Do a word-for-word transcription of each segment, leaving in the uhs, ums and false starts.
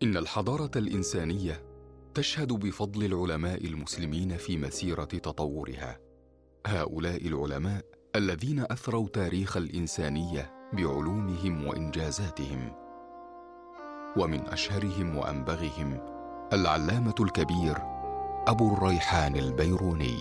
إن الحضارة الإنسانية تشهد بفضل العلماء المسلمين في مسيرة تطورها. هؤلاء العلماء الذين أثروا تاريخ الإنسانية بعلومهم وإنجازاتهم، ومن أشهرهم وأنبغهم العلامة الكبير أبو الريحان البيروني.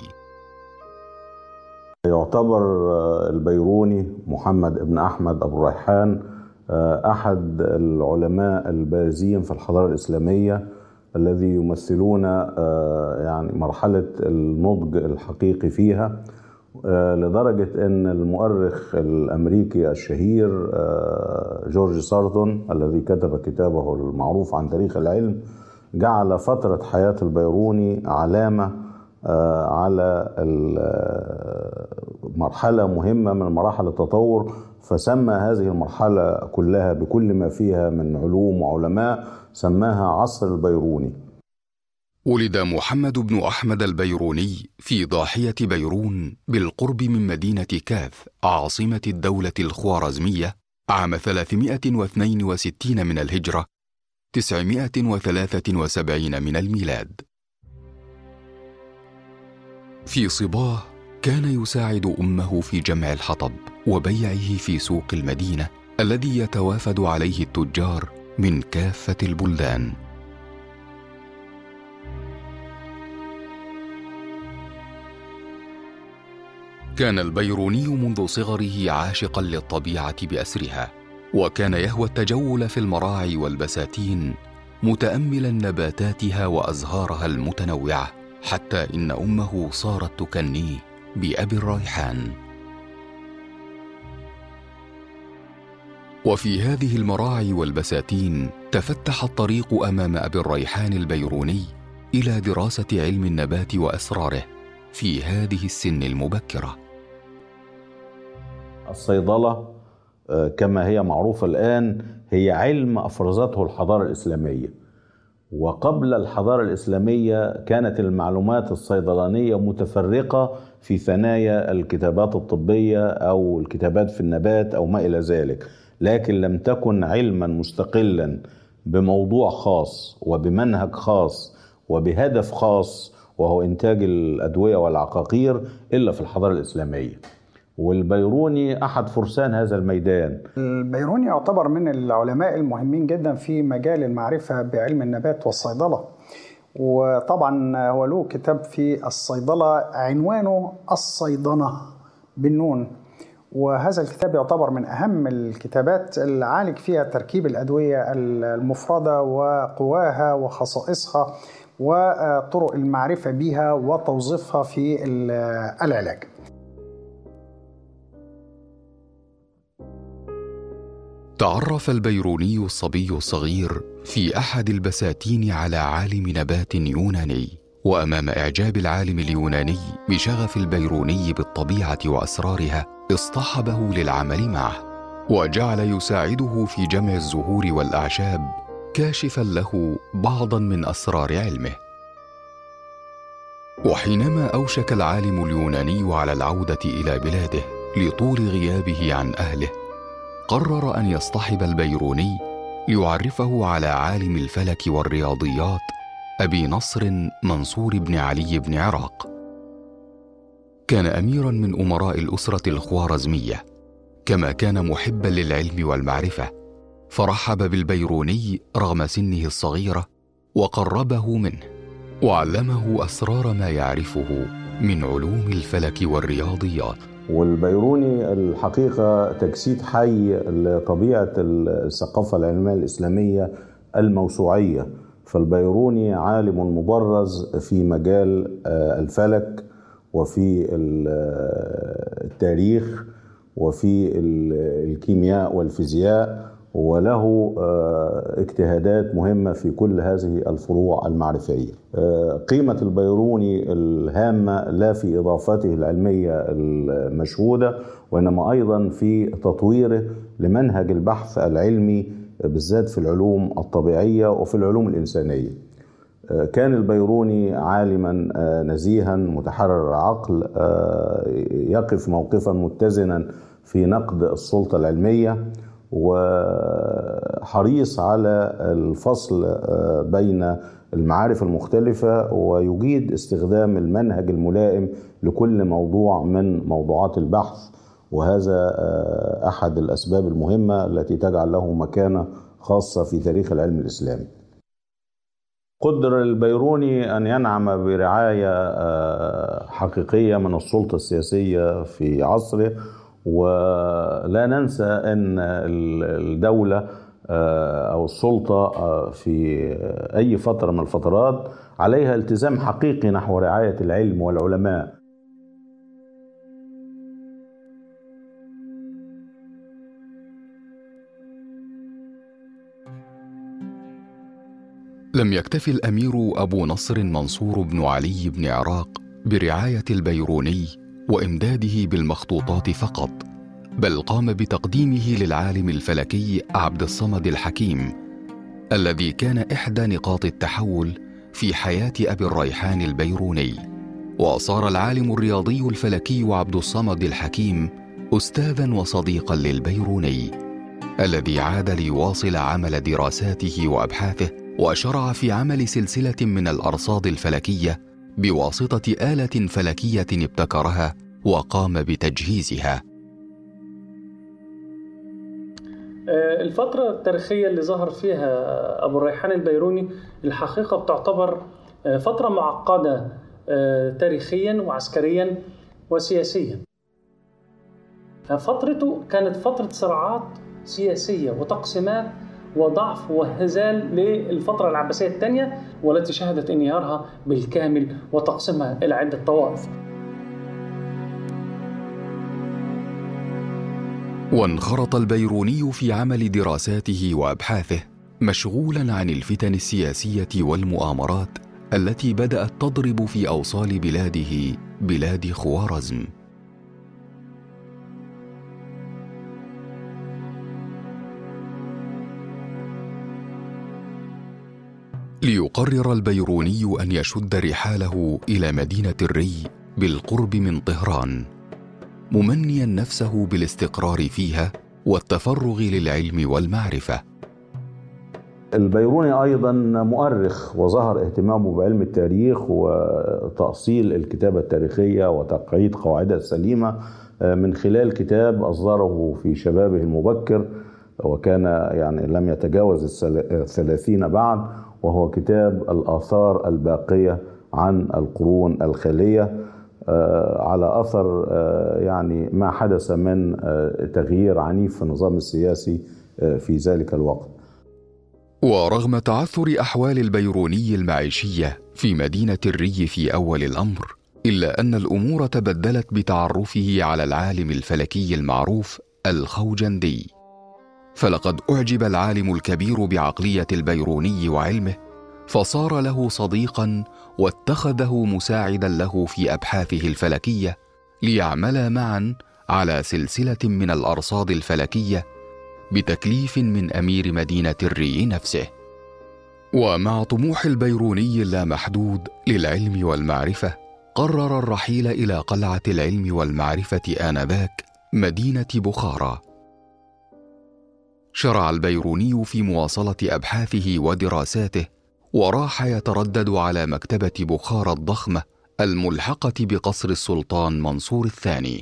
يعتبر البيروني محمد بن أحمد أبو الريحان أحد العلماء البارزين في الحضارة الإسلامية الذي يمثلون يعني مرحلة النضج الحقيقي فيها، لدرجة أن المؤرخ الأمريكي الشهير جورج ساردون الذي كتب كتابه المعروف عن تاريخ العلم جعل فترة حياة البيروني علامة على مرحلة مهمة من مراحل التطور، فسمى هذه المرحلة كلها بكل ما فيها من علوم وعلماء سماها عصر البيروني. ولد محمد بن أحمد البيروني في ضاحية بيرون بالقرب من مدينة كاث عاصمة الدولة الخوارزمية عام ثلاثمائة واثنين وستين من الهجرة، تسعمائة وثلاثة وسبعين من الميلاد. في صباه كان يساعد أمه في جمع الحطب وبيعه في سوق المدينة الذي يتوافد عليه التجار من كافة البلدان. كان البيروني منذ صغره عاشقا للطبيعة بأسرها، وكان يهوى التجول في المراعي والبساتين متأملا نباتاتها وأزهارها المتنوعة، حتى إن أمه صارت تكنيه بأبي الريحان. وفي هذه المراعي والبساتين تفتح الطريق أمام أبي الريحان البيروني إلى دراسة علم النبات وأسراره في هذه السن المبكرة. الصيدلة كما هي معروفة الآن هي علم أفرزته الحضارة الإسلامية، وقبل الحضارة الإسلامية كانت المعلومات الصيدلانية متفرقة في ثنايا الكتابات الطبية أو الكتابات في النبات أو ما إلى ذلك، لكن لم تكن علما مستقلا بموضوع خاص وبمنهج خاص وبهدف خاص وهو إنتاج الأدوية والعقاقير إلا في الحضارة الإسلامية. والبيروني أحد فرسان هذا الميدان. البيروني يعتبر من العلماء المهمين جدا في مجال المعرفة بعلم النبات والصيدلة، وطبعا هو له كتاب في الصيدلة عنوانه الصيدنة بالنون، وهذا الكتاب يعتبر من أهم الكتابات اللي عالج فيها تركيب الأدوية المفردة وقواها وخصائصها وطرق المعرفة بها وتوظيفها في العلاج. تعرف البيروني الصبي الصغير في أحد البساتين على عالم نبات يوناني، وأمام إعجاب العالم اليوناني بشغف البيروني بالطبيعة وأسرارها اصطحبه للعمل معه، وجعل يساعده في جمع الزهور والأعشاب كاشفا له بعضا من أسرار علمه. وحينما أوشك العالم اليوناني على العودة إلى بلاده لطول غيابه عن أهله، قرر أن يصطحب البيروني ليعرفه على عالم الفلك والرياضيات أبي نصر منصور بن علي بن عراق. كان أميرا من أمراء الأسرة الخوارزمية، كما كان محبا للعلم والمعرفة، فرحب بالبيروني رغم سنه الصغيرة وقربه منه وعلمه أسرار ما يعرفه من علوم الفلك والرياضيات. والبيروني الحقيقة تجسيد حي لطبيعة الثقافة العلمية الإسلامية الموسوعية، فالبيروني عالم مبرز في مجال الفلك وفي التاريخ وفي الكيمياء والفيزياء، وله اجتهادات مهمة في كل هذه الفروع المعرفية. قيمة البيروني الهامة لا في إضافته العلمية المشهودة، وإنما أيضا في تطويره لمنهج البحث العلمي بالذات في العلوم الطبيعية وفي العلوم الإنسانية. كان البيروني عالما نزيها متحرر عقل، يقف موقفا متزنا في نقد السلطة العلمية، وحريص على الفصل بين المعارف المختلفة، ويجيد استخدام المنهج الملائم لكل موضوع من موضوعات البحث، وهذا أحد الأسباب المهمة التي تجعل له مكانة خاصة في تاريخ العلم الإسلامي. قدر البيروني أن ينعم برعاية حقيقية من السلطة السياسية في عصره، ولا ننسى أن الدولة أو السلطة في أي فترة من الفترات عليها التزام حقيقي نحو رعاية العلم والعلماء. لم يكتفي الأمير أبو نصر منصور بن علي بن عراق برعاية البيروني وإمداده بالمخطوطات فقط، بل قام بتقديمه للعالم الفلكي عبد الصمد الحكيم، الذي كان إحدى نقاط التحول في حياة أبي الريحان البيروني. وصار العالم الرياضي الفلكي عبد الصمد الحكيم أستاذا وصديقا للبيروني، الذي عاد ليواصل عمل دراساته وأبحاثه، وشرع في عمل سلسلة من الأرصاد الفلكية بواسطة آلة فلكية ابتكرها وقام بتجهيزها. الفترة التاريخية اللي ظهر فيها أبو الريحان البيروني الحقيقة بتعتبر فترة معقدة تاريخيا وعسكريا وسياسيا. فترته كانت فترة صراعات سياسية وتقسيمات وضعف وهزال للفترة العباسية الثانية، والتي شهدت انهيارها بالكامل وتقسيمها إلى عدة طوائف. وانخرط البيروني في عمل دراساته وأبحاثه مشغولا عن الفتن السياسية والمؤامرات التي بدأت تضرب في أوصال بلاده بلاد خوارزم. ليقرر البيروني أن يشد رحاله إلى مدينة الري بالقرب من طهران، ممنيا نفسه بالاستقرار فيها والتفرغ للعلم والمعرفة. البيروني أيضا مؤرخ، وظهر اهتمامه بعلم التاريخ وتأصيل الكتابة التاريخية وتقعيد قواعدها السليمة من خلال كتاب أصدره في شبابه المبكر، وكان يعني لم يتجاوز الثلاثين بعد، وهو كتاب الآثار الباقية عن القرون الخالية، على أثر يعني ما حدث من تغيير عنيف في النظام السياسي في ذلك الوقت. ورغم تعثر أحوال البيروني المعيشية في مدينة الري في أول الأمر، إلا أن الأمور تبدلت بتعرفه على العالم الفلكي المعروف الخوجندي. فلقد أعجب العالم الكبير بعقلية البيروني وعلمه، فصار له صديقا واتخذه مساعدا له في أبحاثه الفلكية، ليعملا معا على سلسلة من الأرصاد الفلكية بتكليف من أمير مدينة الري نفسه. ومع طموح البيروني اللامحدود للعلم والمعرفة، قرر الرحيل إلى قلعة العلم والمعرفة آنذاك مدينة بخارى. شرع البيروني في مواصلة أبحاثه ودراساته، وراح يتردد على مكتبة بخارى الضخمة الملحقة بقصر السلطان منصور الثاني،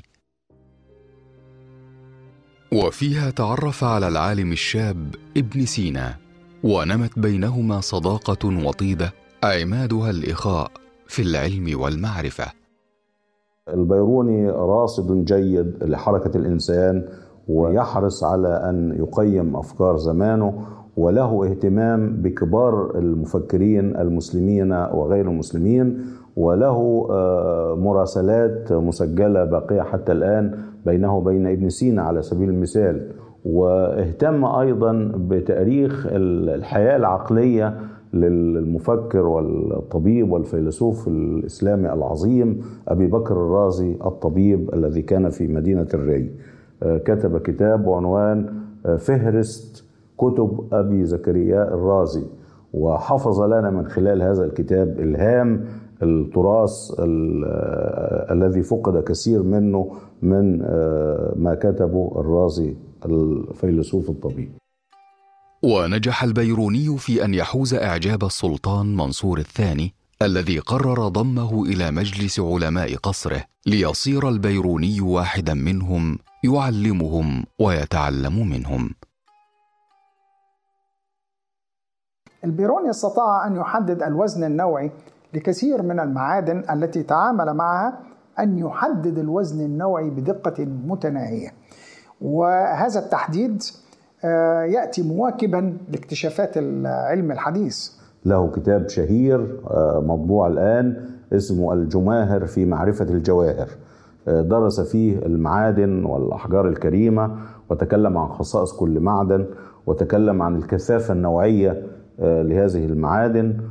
وفيها تعرف على العالم الشاب ابن سينا، ونمت بينهما صداقة وطيدة عمادها الإخاء في العلم والمعرفة. البيروني راصد جيد لحركة الإنسان، ويحرص على أن يقيم أفكار زمانه، وله اهتمام بكبار المفكرين المسلمين وغير المسلمين، وله مراسلات مسجلة باقية حتى الآن بينه وبين ابن سينا على سبيل المثال. واهتم أيضا بتاريخ الحياة العقلية للمفكر والطبيب والفيلسوف الإسلامي العظيم أبي بكر الرازي الطبيب الذي كان في مدينة الري. كتب كتاب بعنوان فهرست كتب أبي زكريا الرازي، وحفظ لنا من خلال هذا الكتاب إلهام التراث الذي فقد كثير منه من ما كتبه الرازي الفيلسوف الطبيب. ونجح البيروني في أن يحوز إعجاب السلطان منصور الثاني، الذي قرر ضمه إلى مجلس علماء قصره ليصير البيروني واحدا منهم يعلمهم ويتعلم منهم. البيروني استطاع أن يحدد الوزن النوعي لكثير من المعادن التي تعامل معها، أن يحدد الوزن النوعي بدقة متناهية، وهذا التحديد يأتي مواكبا لاكتشافات العلم الحديث. له كتاب شهير مطبوع الآن اسمه الجماهر في معرفة الجواهر، درس فيه المعادن والأحجار الكريمة وتكلم عن خصائص كل معدن وتكلم عن الكثافة النوعية لهذه المعادن.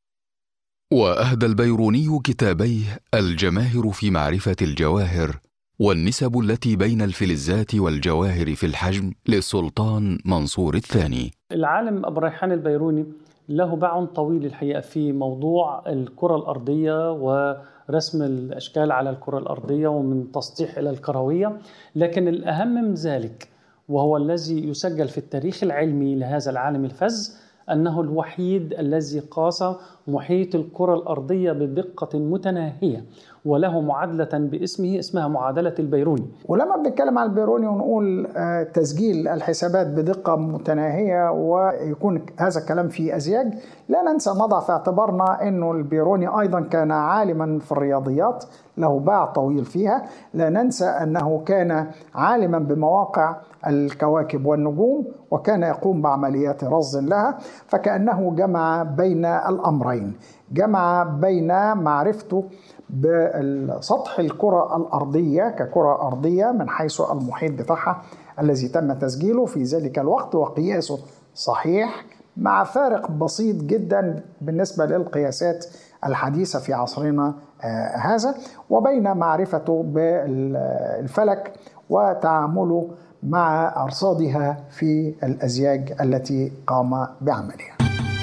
وأهدى البيروني كتابيه الجماهر في معرفة الجواهر والنسب التي بين الفلزات والجواهر في الحجم للسلطان منصور الثاني. العالم أبو ريحان البيروني له باع طويل الحقيقة في موضوع الكرة الأرضية ورسم الأشكال على الكرة الأرضية ومن تسطيح إلى الكروية، لكن الأهم من ذلك وهو الذي يسجل في التاريخ العلمي لهذا العالم الفذ أنه الوحيد الذي قاس محيط الكرة الأرضية بدقة متناهية، وله معادلة باسمه اسمها معادلة البيروني. ولما بنتكلم عن البيروني ونقول تسجيل الحسابات بدقة متناهية ويكون هذا الكلام في أزياج، لا ننسى نضع في اعتبارنا أنه البيروني أيضا كان عالما في الرياضيات، له باع طويل فيها. لا ننسى أنه كان عالما بمواقع الكواكب والنجوم وكان يقوم بعمليات رصد لها، فكأنه جمع بين الأمرين، جمع بين معرفته بسطح الكرة الأرضية ككرة أرضية من حيث المحيط بتاعها الذي تم تسجيله في ذلك الوقت وقياسه صحيح مع فارق بسيط جدا بالنسبة للقياسات الحديثة في عصرنا آه هذا، وبين معرفته بالفلك وتعامله مع أرصادها في الأزياج التي قام بعملها.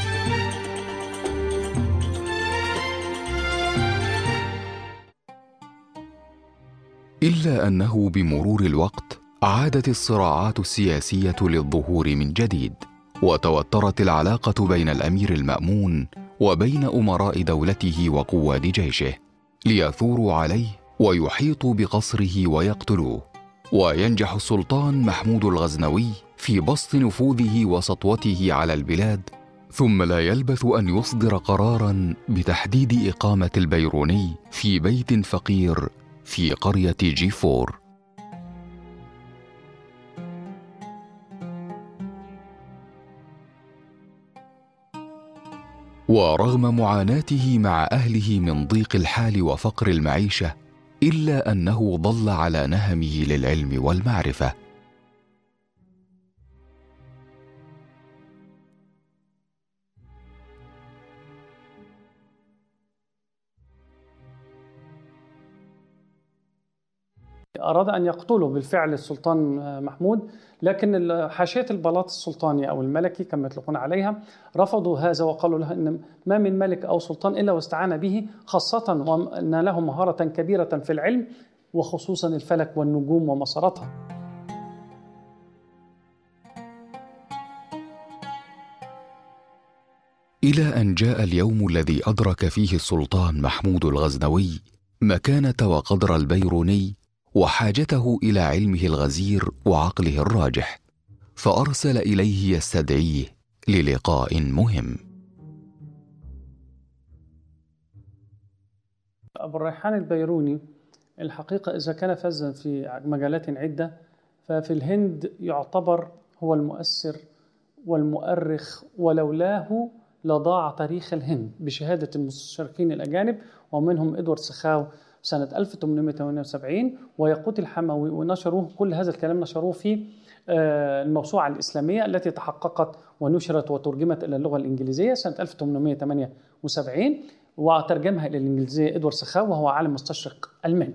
إلا أنه بمرور الوقت عادت الصراعات السياسية للظهور من جديد، وتوترت العلاقة بين الأمير المأمون وبين أمراء دولته وقواد جيشه ليثوروا عليه ويحيطوا بقصره ويقتلوه، وينجح السلطان محمود الغزنوي في بسط نفوذه وسطوته على البلاد، ثم لا يلبث أن يصدر قراراً بتحديد إقامة البيروني في بيت فقير في قرية جيفور. ورغم معاناته مع أهله من ضيق الحال وفقر المعيشة، إلا أنه ظل على نهمه للعلم والمعرفة. أراد أن يقتله بالفعل السلطان محمود، لكن حاشية البلاط السلطاني أو الملكي كما يطلقون عليها رفضوا هذا وقالوا له إن ما من ملك أو سلطان إلا واستعان به، خاصة وأن له مهارة كبيرة في العلم وخصوصا الفلك والنجوم ومساراتها. إلى أن جاء اليوم الذي أدرك فيه السلطان محمود الغزنوي مكانة وقدر البيروني وحاجته إلى علمه الغزير وعقله الراجح، فأرسل إليه يستدعيه للقاء مهم. أبو الريحان البيروني الحقيقة إذا كان فذا في مجالات عدة، ففي الهند يعتبر هو المؤثر والمؤرخ، ولولاه لضاع تاريخ الهند بشهادة المستشرقين الأجانب، ومنهم إدوارد سخاو سنة ألف وثمانمائة وثمانية وسبعين ويقوت الحموي، ونشروه كل هذا الكلام نشروه في الموسوعة الإسلامية التي تحققت ونشرت وترجمت إلى اللغة الإنجليزية سنة ألف وثمانمائة وثمانية وسبعين، وترجمها إلى الإنجليزية إدوارد سخاو وهو عالم مستشرق ألماني.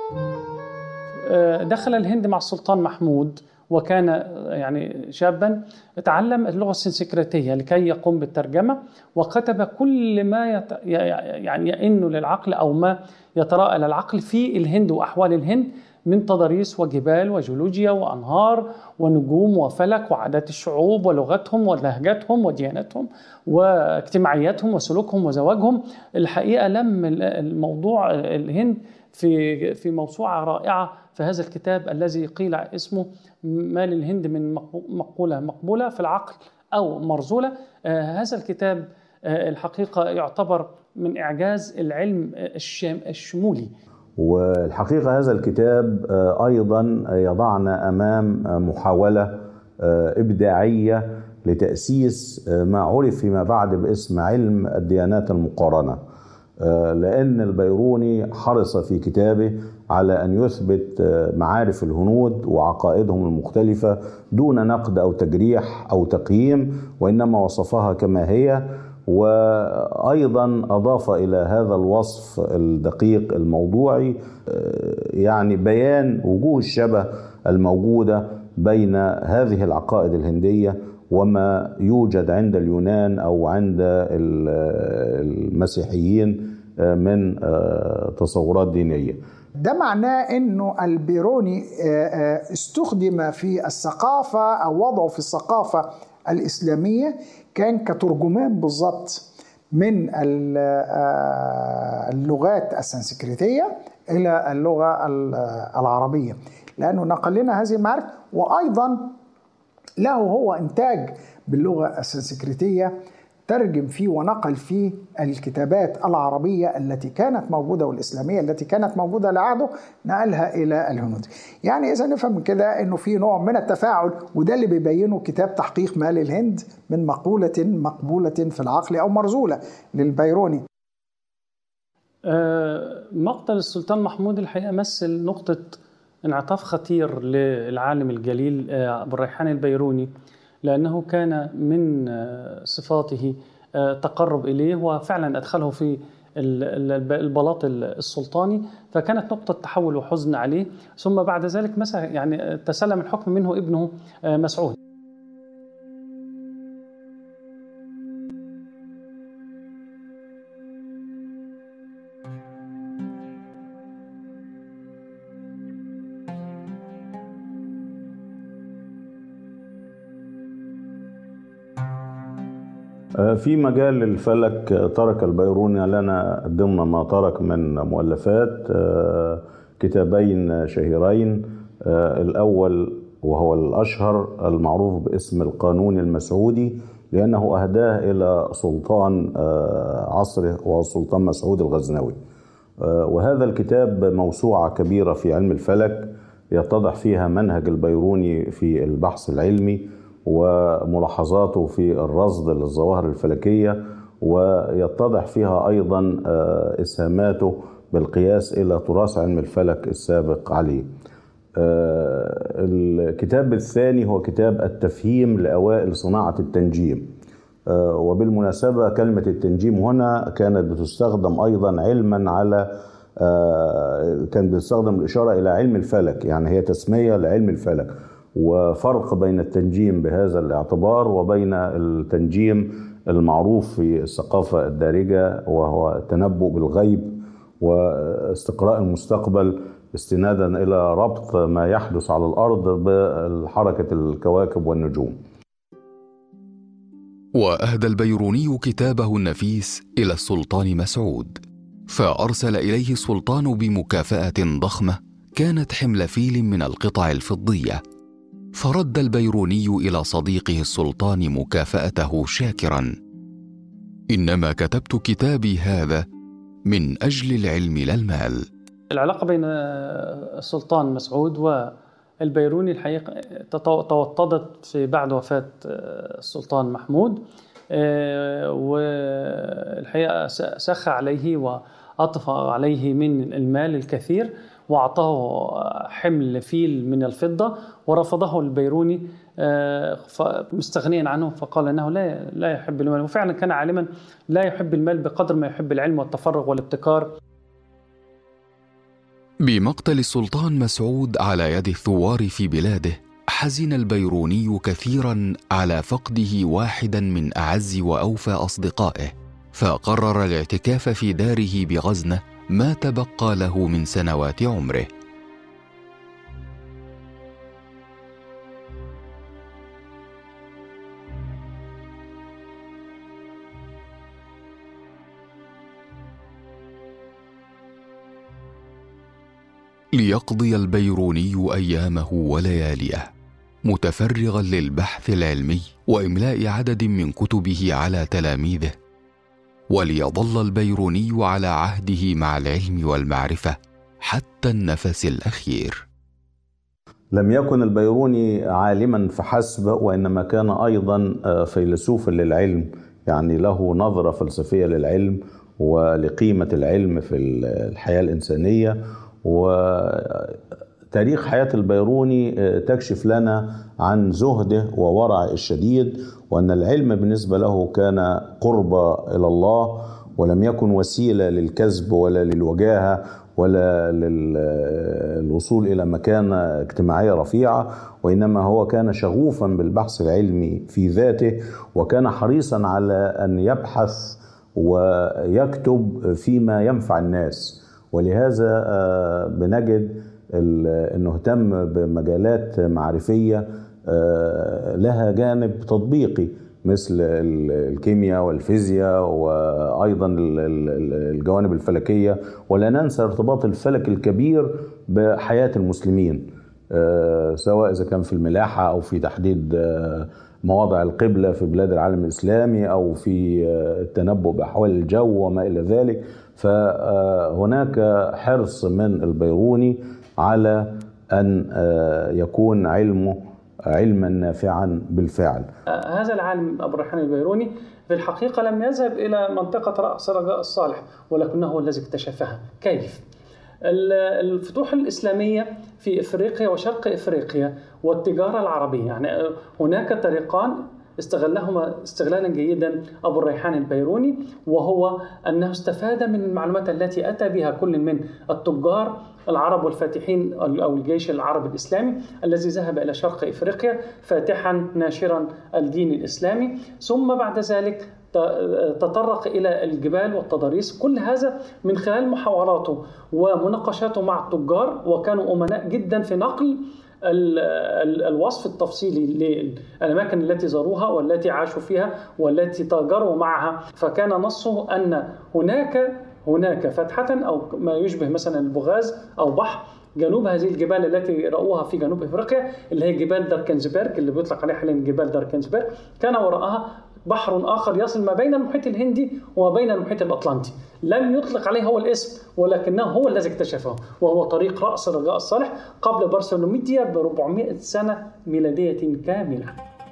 دخل الهند مع السلطان محمود، وكان يعني شابا، تعلم اللغة السنسكريتية لكي يقوم بالترجمة، وكتب كل ما يت... يعني يئن للعقل أو ما يتراءى للعقل في الهند وأحوال الهند من تضاريس وجبال وجيولوجيا وأنهار ونجوم وفلك وعادات الشعوب ولغتهم ولهجتهم وديانتهم واجتماعياتهم وسلوكهم وزواجهم. الحقيقة لم الموضوع الهند في في موسوعة رائعة في هذا الكتاب الذي قيل اسمه ما للهند من مقولة مقبولة في العقل أو مرزولة. آه هذا الكتاب آه الحقيقة يعتبر من إعجاز العلم الشمولي. والحقيقة هذا الكتاب آه أيضا يضعنا أمام محاولة آه إبداعية لتأسيس آه ما عرف فيما بعد باسم علم الديانات المقارنة، لأن البيروني حرص في كتابه على أن يثبت معارف الهنود وعقائدهم المختلفة دون نقد أو تجريح أو تقييم، وإنما وصفها كما هي، وأيضا أضاف إلى هذا الوصف الدقيق الموضوعي يعني بيان وجوه الشبه الموجودة بين هذه العقائد الهندية وما يوجد عند اليونان أو عند المسيحيين من تصورات دينية. ده معناه أنه البيروني استخدم في الثقافة أو وضعه في الثقافة الإسلامية كان كترجمان بالضبط من اللغات السنسكريتية إلى اللغة العربية، لأنه نقل لنا هذه المعارف، وأيضا له هو إنتاج باللغة السنسكريتية، ترجم فيه ونقل فيه الكتابات العربية التي كانت موجودة والإسلامية التي كانت موجودة لعهده، نقلها إلى الهنود. يعني إذا نفهم من كده إنه في نوع من التفاعل، وده اللي بيبينه كتاب تحقيق ما للهند من مقولة مقبولة في العقل أو مرزولة للبيروني. مقتل السلطان محمود الحقيقة مثل نقطة انعطاف خطير للعالم الجليل أبو الريحان البيروني، لأنه كان من صفاته تقرب إليه، وفعلا أدخله في البلاط السلطاني، فكانت نقطة تحول وحزن عليه. ثم بعد ذلك مسح يعني تسلم الحكم منه ابنه مسعود. في مجال الفلك ترك البيروني لنا ضمن ما ترك من مؤلفات كتابين شهيرين، الأول وهو الأشهر المعروف باسم القانون المسعودي، لأنه أهداه إلى سلطان عصره وهو السلطان مسعود الغزنوي. وهذا الكتاب موسوعة كبيرة في علم الفلك يتضح فيها منهج البيروني في البحث العلمي وملاحظاته في الرصد للظواهر الفلكية، ويتضح فيها أيضا إسهاماته بالقياس إلى تراث علم الفلك السابق عليه. الكتاب الثاني هو كتاب التفهيم لأوائل صناعة التنجيم، وبالمناسبة كلمة التنجيم هنا كانت بتستخدم أيضا علما على كانت بتستخدم الإشارة إلى علم الفلك، يعني هي تسمية لعلم الفلك، وفرق بين التنجيم بهذا الاعتبار وبين التنجيم المعروف في الثقافة الدارجة، وهو التنبؤ بالغيب واستقراء المستقبل استنادا إلى ربط ما يحدث على الأرض بحركة الكواكب والنجوم. وأهدى البيروني كتابه النفيس إلى السلطان مسعود، فأرسل إليه السلطان بمكافأة ضخمة كانت حمل فيل من القطع الفضية، فرد البيروني إلى صديقه السلطان مكافأته شاكرا: إنما كتبت كتابي هذا من أجل العلم لا المال. العلاقة بين السلطان مسعود والبيروني الحقيقة توطدت في بعد وفاة السلطان محمود، والحقيقة سخى عليه وأطفى عليه من المال الكثير وأعطاه حمل فيل من الفضة، ورفضه البيروني مستغنيا عنه، فقال أنه لا لا يحب المال، وفعلا كان عالما لا يحب المال بقدر ما يحب العلم والتفرغ والابتكار. بمقتل السلطان مسعود على يد الثوار في بلاده، حزن البيروني كثيرا على فقده واحدا من أعز وأوفى أصدقائه، فقرر الاعتكاف في داره بغزنة ما تبقى له من سنوات عمره. ليقضي البيروني أيامه ولياليه متفرغا للبحث العلمي وإملاء عدد من كتبه على تلاميذه، وليظل البيروني على عهده مع العلم والمعرفة حتى النفس الأخير. لم يكن البيروني عالما فحسب، وإنما كان أيضا فيلسوفا للعلم، يعني له نظرة فلسفية للعلم ولقيمة العلم في الحياة الإنسانية. وتاريخ حياة البيروني تكشف لنا عن زهده وورعه الشديد، وأن العلم بالنسبة له كان قرب إلى الله، ولم يكن وسيلة للكسب ولا للوجاهة ولا للوصول إلى مكانة اجتماعية رفيعة، وإنما هو كان شغوفا بالبحث العلمي في ذاته، وكان حريصا على أن يبحث ويكتب فيما ينفع الناس. ولهذا بنجد أنه اهتم بمجالات معرفية لها جانب تطبيقي مثل الكيمياء والفيزياء، وأيضا الجوانب الفلكية، ولا ننسى ارتباط الفلك الكبير بحياة المسلمين، سواء إذا كان في الملاحة أو في تحديد مواضع القبلة في بلاد العالم الإسلامي أو في التنبؤ بأحوال الجو وما إلى ذلك. فهناك حرص من البيروني على أن يكون علمه علما نافعا بالفعل. هذا العالم أبو الريحان البيروني في الحقيقة لم يذهب إلى منطقة رأس رجاء الصالح، ولكنه هو الذي اكتشفها. كيف؟ الفتوح الإسلامية في إفريقيا وشرق إفريقيا والتجارة العربية، يعني هناك طريقان استغلهما استغلالا جيدا أبو الريحان البيروني، وهو أنه استفاد من المعلومات التي أتى بها كل من التجار العرب والفاتحين أو الجيش العربي الإسلامي الذي ذهب إلى شرق إفريقيا فاتحا ناشرا الدين الإسلامي، ثم بعد ذلك تطرق إلى الجبال والتضاريس. كل هذا من خلال محاوراته ومناقشاته مع التجار، وكانوا أمناء جدا في نقل الوصف التفصيلي للأماكن التي زاروها والتي عاشوا فيها والتي تاجروا معها. فكان نصه أن هناك هناك فتحة أو ما يشبه مثلا البغاز أو بحر جنوب هذه الجبال التي رأوها في جنوب إفريقيا، اللي هي جبال داركنزبرغ اللي بيطلق عليها حاليا جبال داركنزبرغ. كان وراءها بحر آخر يصل ما بين المحيط الهندي وما بين المحيط الأطلنطي، لم يطلق عليه هو الاسم، ولكنه هو الذي اكتشفه، وهو طريق رأس رجاء الصالح قبل برسلوميديا ب أربعمائة سنة ميلادية كاملة.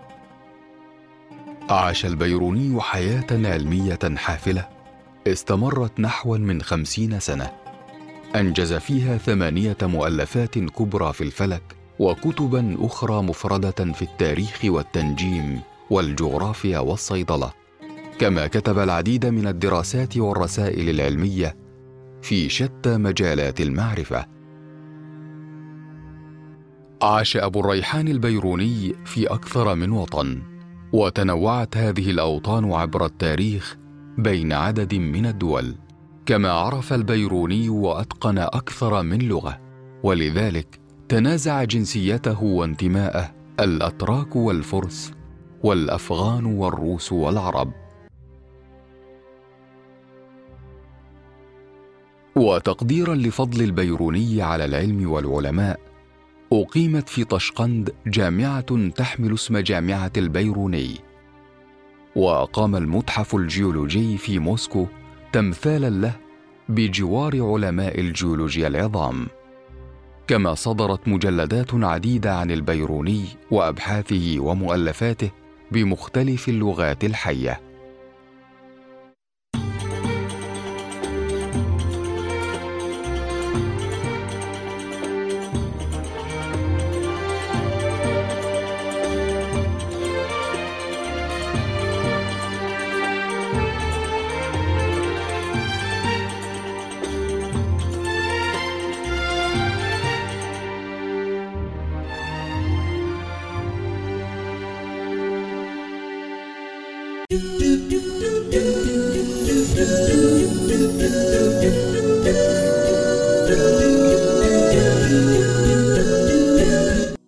عاش البيروني حياة علمية حافلة استمرت نحو من خمسين سنة، أنجز فيها ثمانية مؤلفات كبرى في الفلك، وكتبا أخرى مفردة في التاريخ والتنجيم والجغرافيا والصيدلة، كما كتب العديد من الدراسات والرسائل العلمية في شتى مجالات المعرفة. عاش أبو الريحان البيروني في أكثر من وطن، وتنوعت هذه الأوطان عبر التاريخ بين عدد من الدول، كما عرف البيروني وأتقن أكثر من لغة، ولذلك تنازع جنسيته وانتماءه الأتراك والفرس والأفغان والروس والعرب. وتقديرا لفضل البيروني على العلم والعلماء، أقيمت في طشقند جامعة تحمل اسم جامعة البيروني، وأقام المتحف الجيولوجي في موسكو تمثالا له بجوار علماء الجيولوجيا العظام، كما صدرت مجلدات عديدة عن البيروني وأبحاثه ومؤلفاته بمختلف اللغات الحية. do